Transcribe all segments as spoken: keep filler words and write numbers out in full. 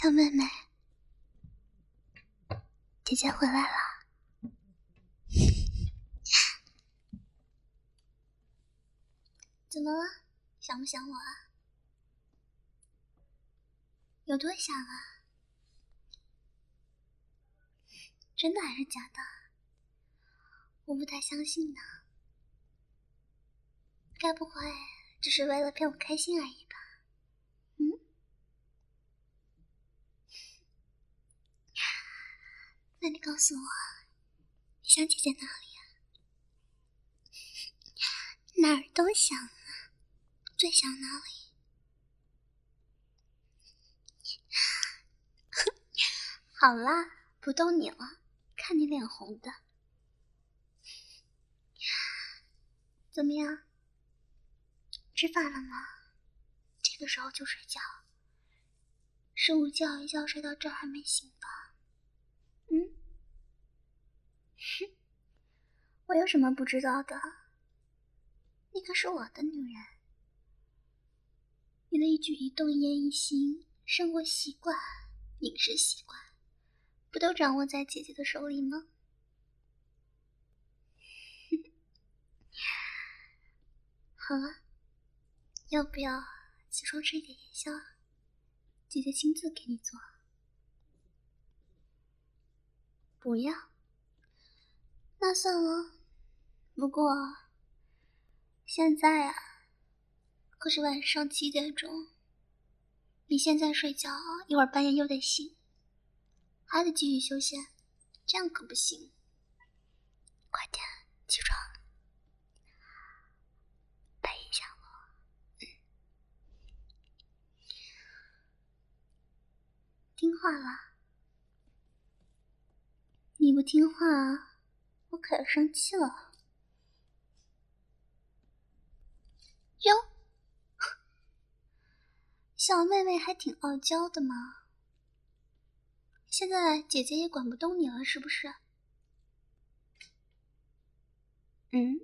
小妹妹，姐姐回来了。怎么了？想不想我啊？有多想啊？真的还是假的？我不太相信呢。该不会只是为了骗我开心而已吧？嗯？那你告诉我，你想姐姐哪里啊？哪儿都想啊，最想哪里？好啦，不逗你了，看你脸红的。怎么样？吃饭了吗？这个时候就睡觉，是午觉一觉睡到这儿还没醒吧？嗯？哼，我有什么不知道的？你可是我的女人，你的一举一动、一言一行、生活习惯、饮食习惯，不都掌握在姐姐的手里吗？好了，要不要起床吃一点夜宵？姐姐亲自给你做。不要？那算了。不过现在啊，可是晚上七点钟，你现在睡觉，一会儿半夜又得醒，还得继续休息，这样可不行。快点起床，陪一下我。嗯，听话啦。你不听话，我可要生气了。哟，小妹妹还挺傲娇的嘛。现在姐姐也管不动你了，是不是？嗯？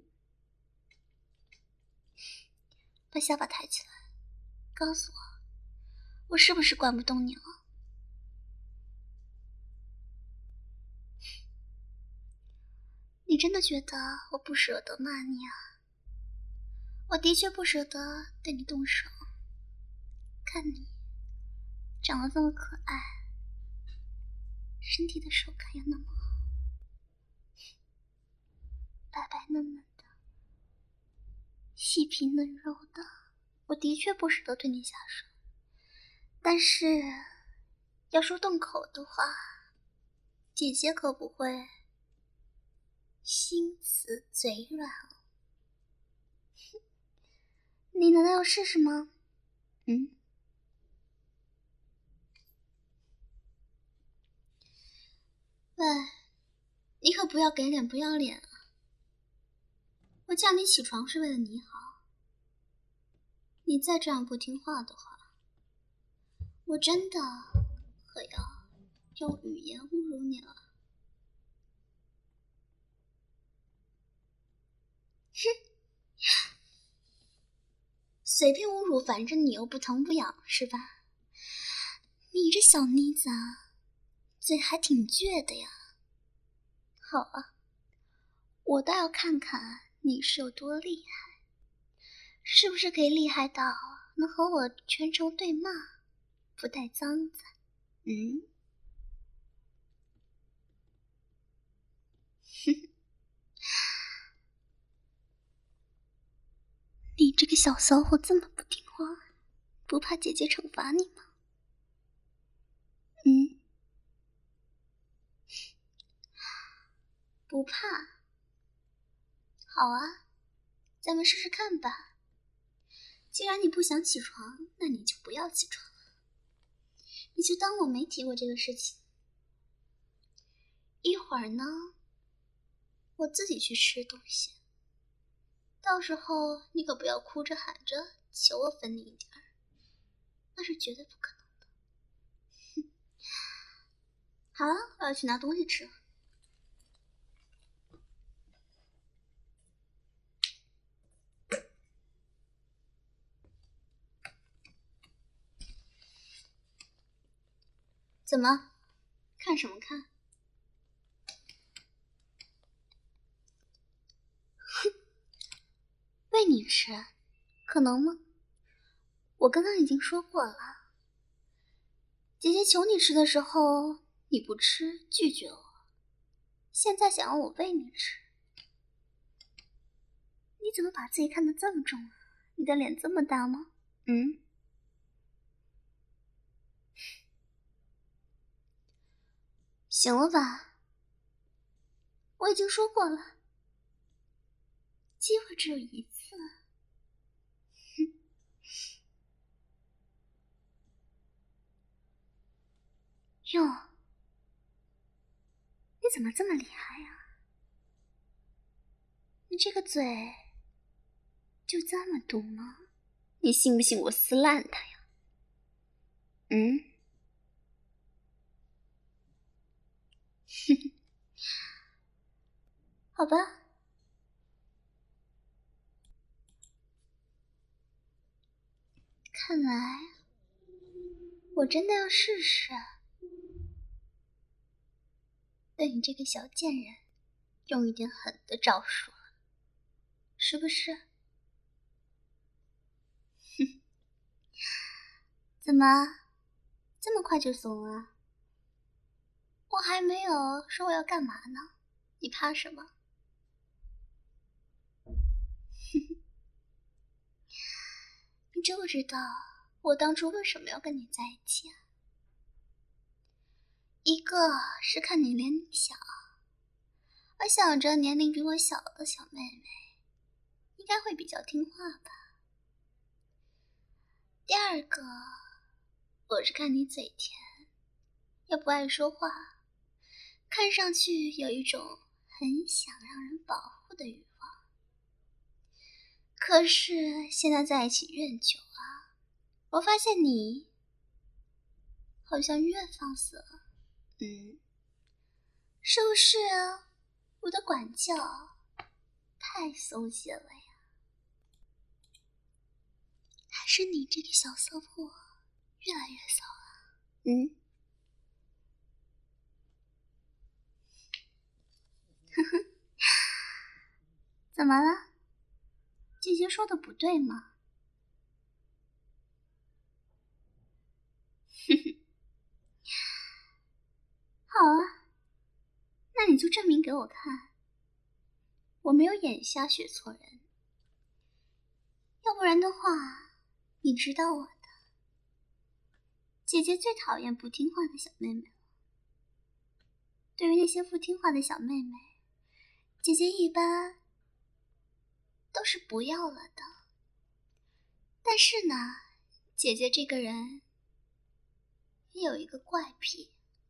把下巴抬起来，告诉我，我是不是管不动你了？你真的觉得我不舍得骂你啊？我的确不舍得对你动手。看你长得这么可爱，身体的手感又那么好，白白嫩嫩的，细皮嫩肉的，我的确不舍得对你下手。但是要说动口的话，姐姐可不会心慈嘴软哦。你难道要试试吗？嗯？喂，你可不要给脸不要脸啊！我叫你起床是为了你好，你再这样不听话的话，我真的可要用语言侮辱你了。哼，随便侮辱，反正你又不疼不痒，是吧？你这小妮子啊，嘴还挺倔的呀。好啊，我倒要看看你是有多厉害，是不是可以厉害到能和我全程对骂，不带脏字？嗯？哼，你这个小骚货这么不听话，不怕姐姐惩罚你吗？嗯？不怕？好啊，咱们试试看吧。既然你不想起床，那你就不要起床了，你就当我没提过这个事情。一会儿呢，我自己去吃东西，到时候你可不要哭着喊着求我分你一点儿，那是绝对不可能的。哼，好了，我要去拿东西吃了。 怎么？看什么看？哼，喂你吃，可能吗？我刚刚已经说过了，姐姐求你吃的时候你不吃，拒绝我，现在想要我喂你吃。你怎么把自己看得这么重啊？你的脸这么大吗？嗯？行了吧，我已经说过了，机会只有一次。哼。哟，你怎么这么厉害呀？你这个嘴就这么毒吗？你信不信我撕烂它呀？嗯？哼哼。好吧。看来我真的要试试对你这个小贱人用一点狠的招数了，是不是？哼。怎么这么快就怂了？我还没有说我要干嘛呢，你怕什么？你知不知道我当初为什么要跟你在一起啊？一个是看你年龄小，我想着年龄比我小的小妹妹应该会比较听话吧。第二个，我是看你嘴甜，也不爱说话，看上去有一种很想让人保护的欲望。可是现在在一起越久啊，我发现你好像越放肆了。嗯，是不是我的管教太松懈了呀？还是你这个小色货越来越骚了？嗯？呵呵。怎么了？姐姐说的不对吗？哼哼。好啊，那你就证明给我看，我没有眼瞎学错人。要不然的话，你知道我的，姐姐最讨厌不听话的小妹妹了。对于那些不听话的小妹妹，姐姐一般都是不要了的。但是呢，姐姐这个人也有一个怪癖，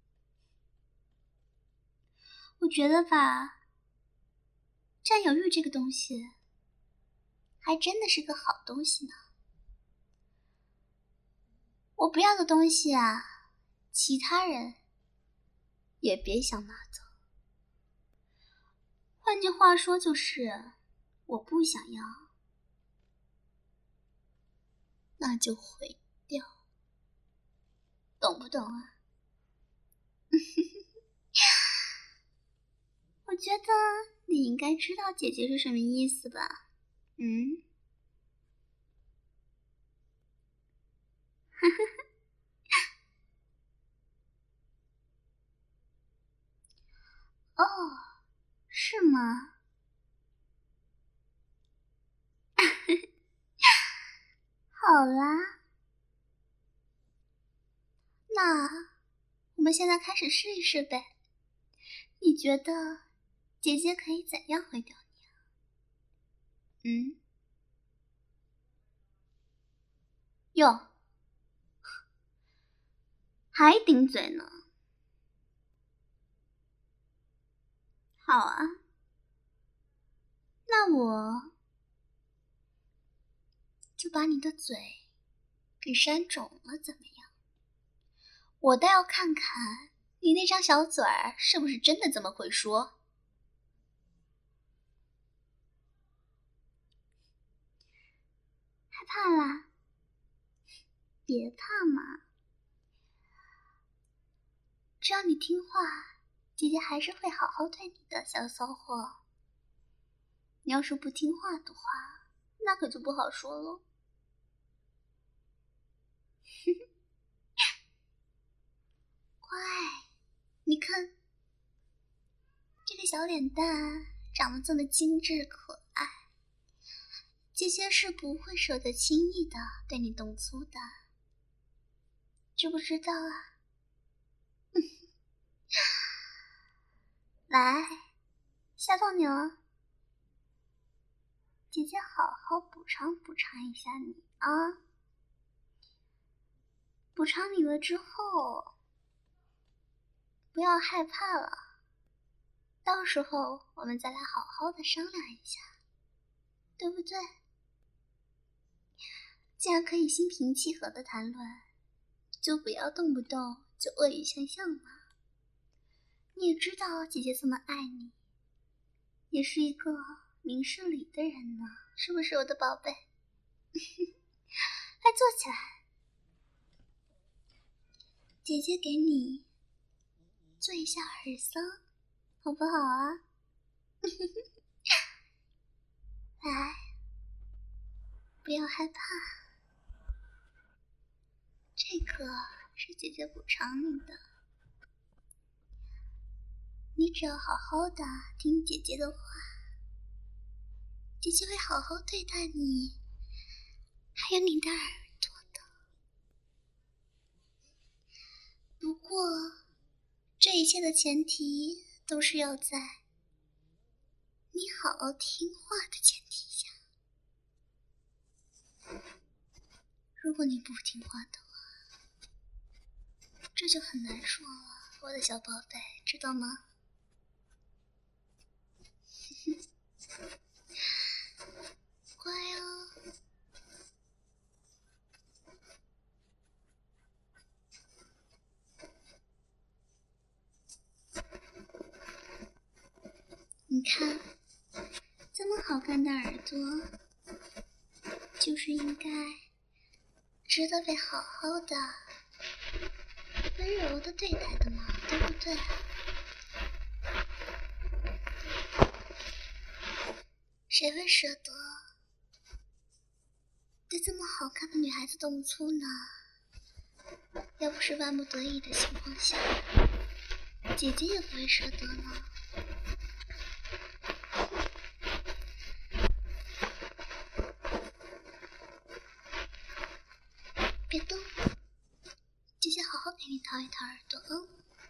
我觉得吧，占有欲这个东西还真的是个好东西呢。我不要的东西啊，其他人也别想拿走。换句话说就是，我不想要，那就毁掉，懂不懂啊？我觉得你应该知道姐姐是什么意思吧？嗯？哦，是吗？好啦，那我们现在开始试一试呗。你觉得姐姐可以怎样毁掉你啊？嗯？哟，还顶嘴呢。好啊，那我就把你的嘴给扇肿了，怎么样？我倒要看看你那张小嘴儿是不是真的这么会说。害怕啦？别怕嘛。 只要你听话，姐姐还是会好好对你的，小骚货。你要是不听话的话，那可就不好说了。乖，你看，这个小脸蛋长得这么精致可爱，姐姐是不会舍得轻易的对你动粗的，知不知道啊？来，吓到你了，姐姐好好补偿补偿一下你啊！补偿你了之后，不要害怕了，到时候我们再来好好的商量一下，对不对？既然可以心平气和的谈论，就不要动不动就恶语相向嘛。你也知道姐姐这么爱你，也是一个明事理的人呢，是不是我的宝贝？快坐起来，姐姐给你做一下耳搔，好不好啊？来，不要害怕，这个是姐姐补偿你的，你只要好好的听姐姐的话，姐姐会好好对待你，还有你的耳朵的。不过，这一切的前提都是要在你好好听话的前提下。如果你不听话的话，这就很难说了，我的小宝贝，知道吗？乖哦。你看，这么好看的耳朵，就是应该值得被好好的、温柔的对待的嘛，对不对？谁会舍得对这么好看的女孩子动粗呢？要不是万不得已的情况下，姐姐也不会舍得呢。别动，姐姐好好给你掏一掏耳朵哦。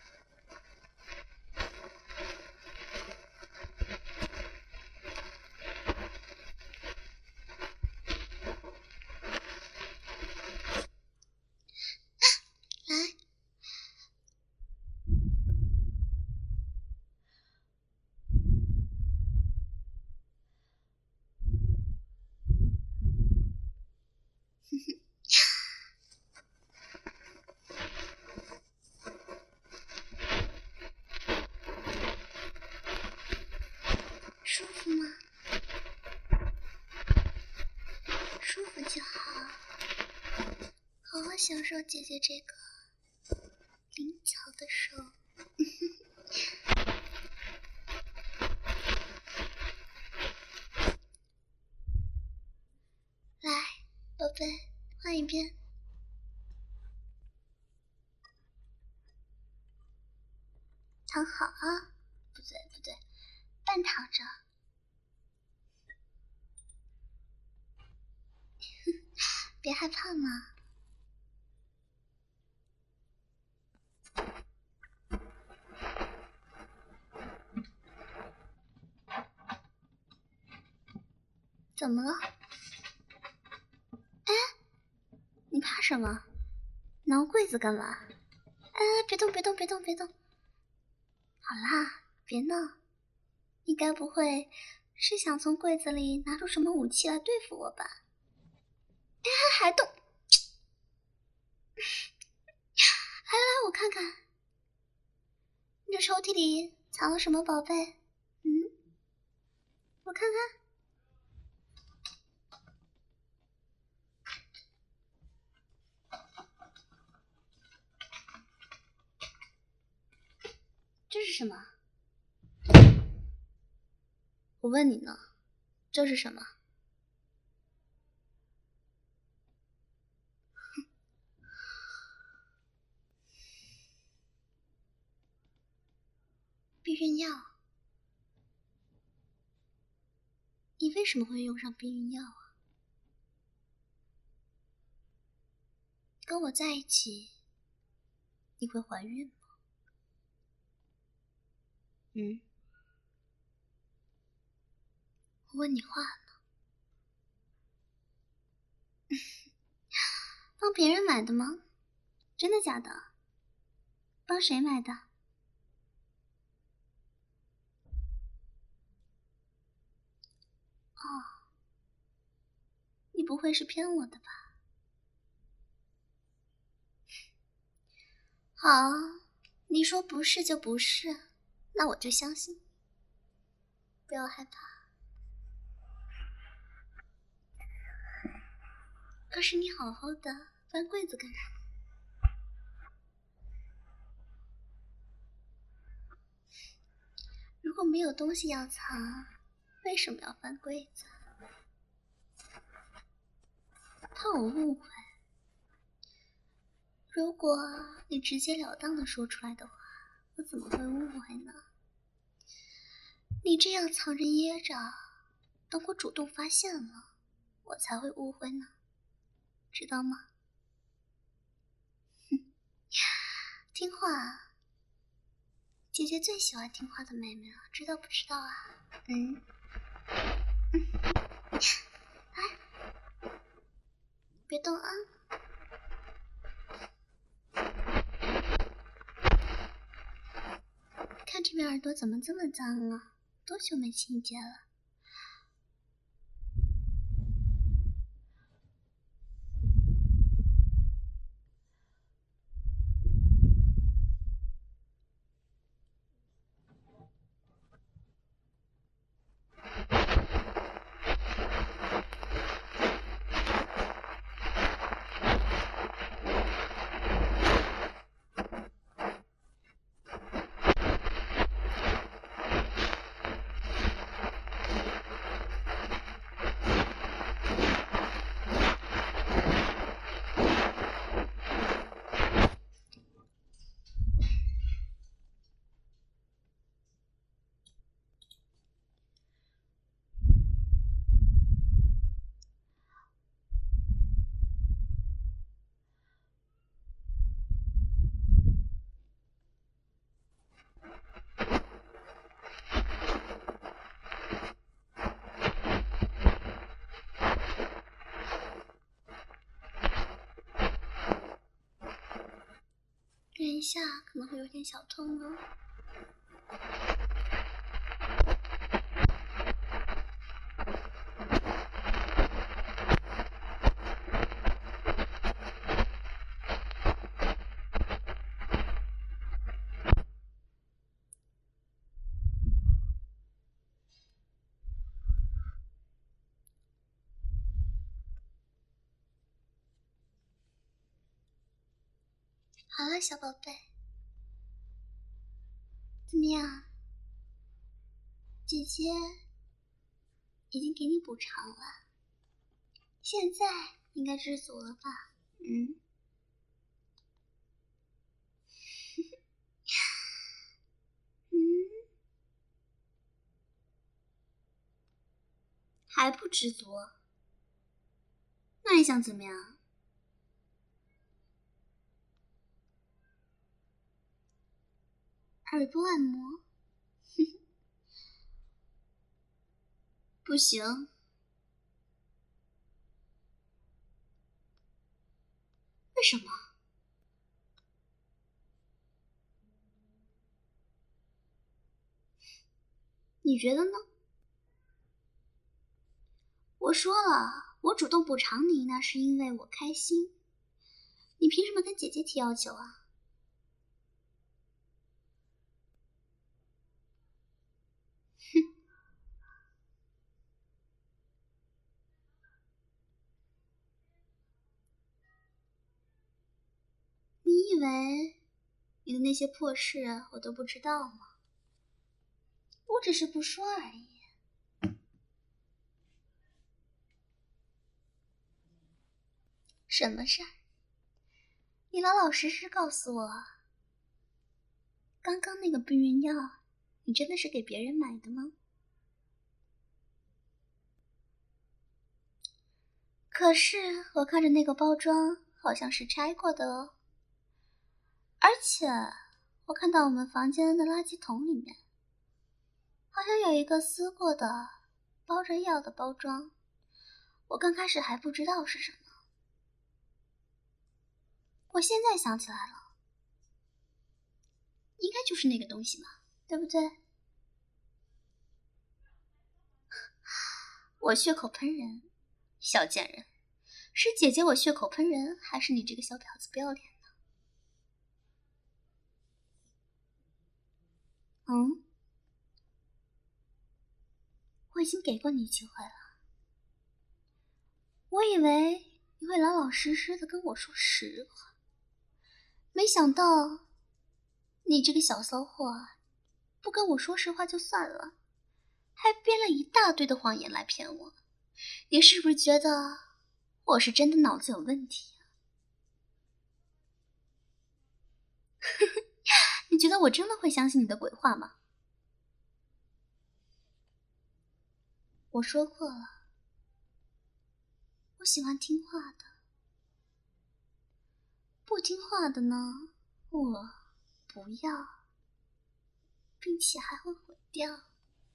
来，舒服吗？舒服就好，好好享受姐姐这个灵巧的手。来，宝贝，换一遍。躺好啊，不对不对，半躺着。别害怕嘛。怎么了？哎，你怕什么？挠柜子干嘛？哎，别动别动别动别动！好啦，别闹。你该不会是想从柜子里拿出什么武器来对付我吧？哎，还动！来来来，我看看，你这抽屉里藏了什么宝贝？嗯，我看看。 什么？我问你呢，这是什么？避孕药。你为什么会用上避孕药啊？跟我在一起，你会怀孕吗？嗯？我问你话呢。帮别人买的吗？真的假的？帮谁买的？哦，你不会是骗我的吧？好，你说不是就不是，那我就相信。不要害怕。可是你好好的翻柜子干什么？如果没有东西要藏，为什么要翻柜子？怕我误会。如果你直截了当的说出来的话，我怎么会误会呢？你这样藏着掖着，等我主动发现了，我才会误会呢，知道吗？哼，听话，姐姐最喜欢听话的妹妹了，知道不知道啊？嗯，哎，别动啊！看这边耳朵怎么这么脏啊？多久没清洁了？忍一下可能会有点小痛哦。好了，小宝贝，怎么样？姐姐已经给你补偿了，现在应该知足了吧？嗯。嗯，还不知足？那你想怎么样？耳朵按摩？不行。为什么？你觉得呢？我说了，我主动补偿你，那是因为我开心。你凭什么跟姐姐提要求啊？哼！你以为你的那些破事我都不知道吗？ 只是不说而已。什么事儿？你老老实实告诉我，刚刚那个避孕药，你真的是给别人买的吗？可是我看着那个包装好像是拆过的哦，而且我看到我们房间的垃圾桶里面好像有一个撕过的包着药的包装，我刚开始还不知道是什么，我现在想起来了，应该就是那个东西嘛，对不对？我血口喷人，小贱人，是姐姐我血口喷人，还是你这个小婊子不要脸呢？嗯，我已经给过你机会了，我以为你会老老实实的跟我说实话，没想到你这个小骚货不跟我说实话就算了，还编了一大堆的谎言来骗我，你是不是觉得我是真的脑子有问题啊？你觉得我真的会相信你的鬼话吗？我说过了，我喜欢听话的，不听话的呢，我不要，并且还会毁掉。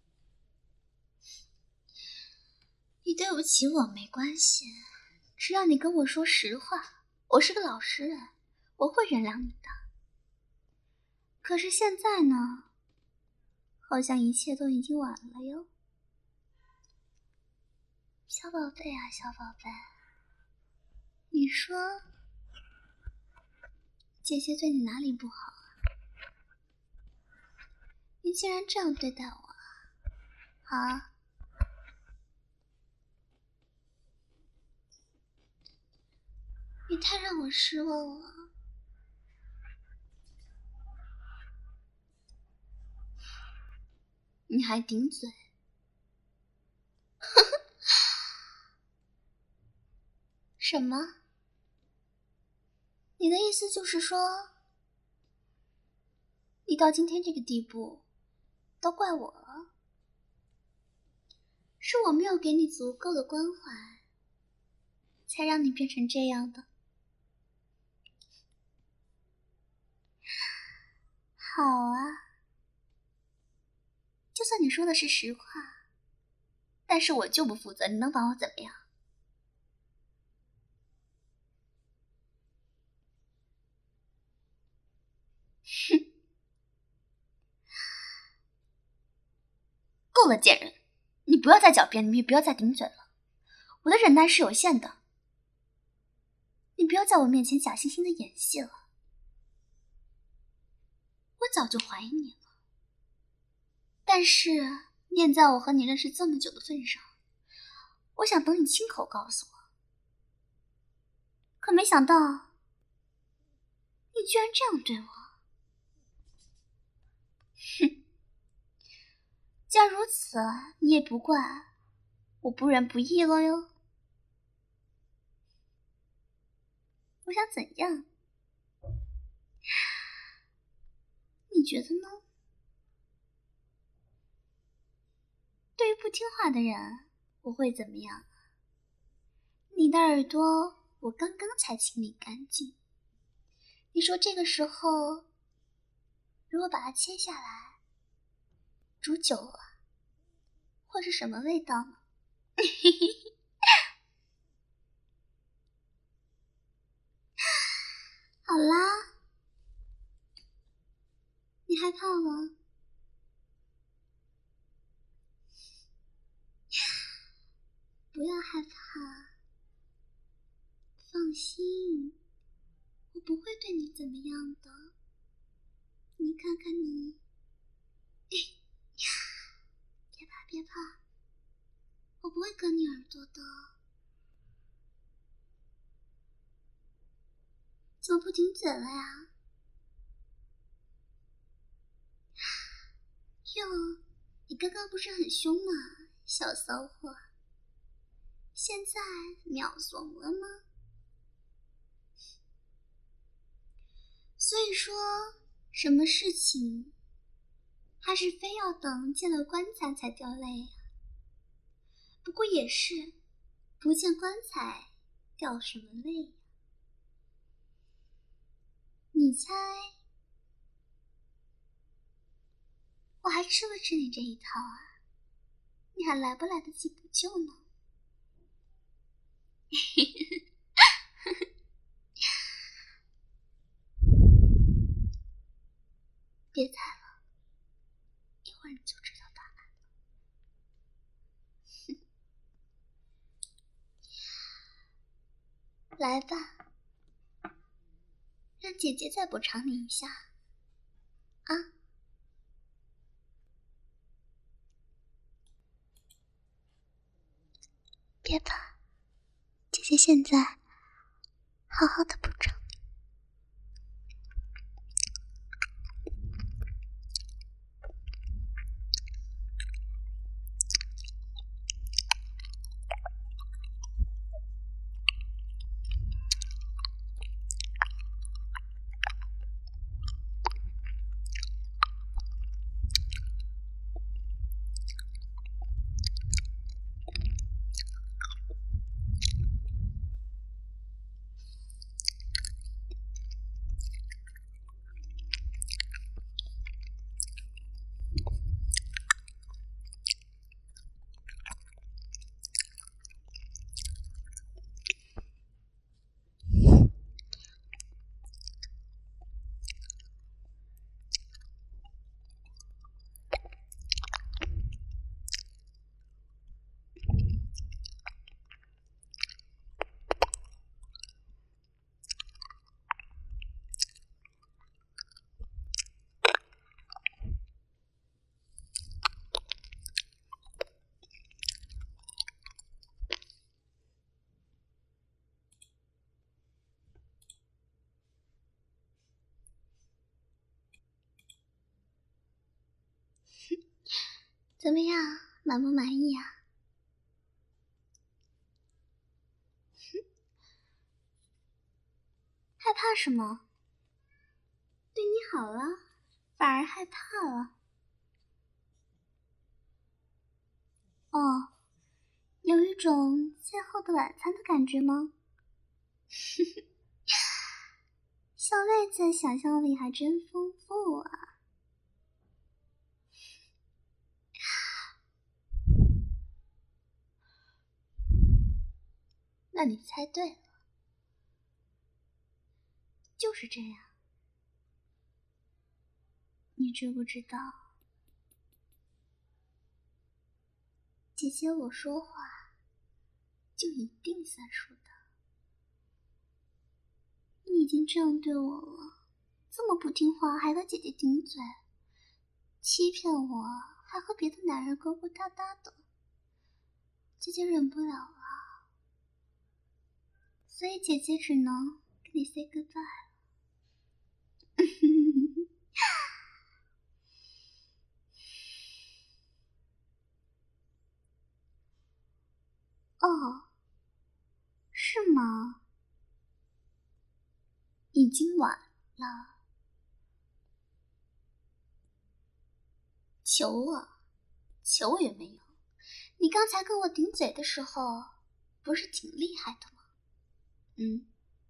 你对不起我没关系，只要你跟我说实话，我是个老实人，我会原谅你的。可是现在呢，好像一切都已经晚了哟。小宝贝啊，小宝贝，你说姐姐对你哪里不好啊？你竟然这样对待我啊！你太让我失望了。你还顶嘴？什么？你的意思就是说，你到今天这个地步，都怪我了？是我没有给你足够的关怀，才让你变成这样的。好啊，就算你说的是实话，但是我就不负责，你能把我怎么样？哼，够了，贱人，你不要再狡辩，你也不要再顶嘴了，我的忍耐是有限的，你不要在我面前假惺惺的演戏了，我早就怀疑你了，但是念在我和你认识这么久的份上，我想等你亲口告诉我，可没想到你居然这样对我。哼，既然如此，你也不怪我不仁不义了哟。我想怎样？你觉得呢？对于不听话的人，我会怎么样？你的耳朵我刚刚才清理干净，你说这个时候如果把它切下来煮酒啊，或是什么味道呢？好啦，你害怕吗？不要害怕，放心，我不会对你怎么样的。你看看你，别怕别怕，我不会割你耳朵的。怎么不顶嘴了呀？哟， 你刚刚不是很凶吗，小骚货？现在秒怂了吗？所以说，什么事情还是非要等见了棺材才掉泪呀？不过也是，不见棺材掉什么泪呀？你猜我还吃不吃你这一套啊？你还来不来得及补救呢？别猜了，一会儿你就知道答案了。来吧，让姐姐再补偿你一下啊！别怕，姐姐现在好好的补偿你。怎么样，满不满意啊？害怕什么？对你好了，反而害怕了。哦，有一种最后的晚餐的感觉吗？小妹子想象力还真丰富啊。那你猜对了，就是这样。你知不知道，姐姐我说话就一定算数的。你已经这样对我了，这么不听话还和姐姐顶嘴，欺骗我还和别的男人勾勾搭搭的，姐姐忍不了了，所以姐姐只能跟你 say goodbye 了。哦，是吗？已经晚了。求我？求我也没有。你刚才跟我顶嘴的时候，不是挺厉害的吗？嗯。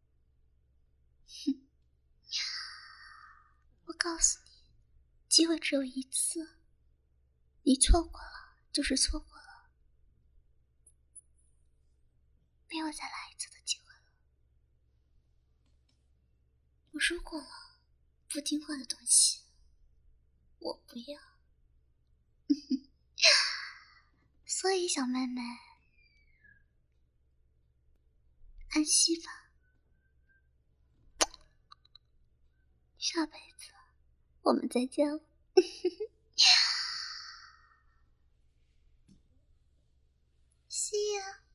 哼。我告诉你，机会只有一次，你错过了就是错过了，没有再来一次的机会了。我说过了，不听话的东西，我不要。所以小妹妹，安息吧，下辈子我们再见了。See ya。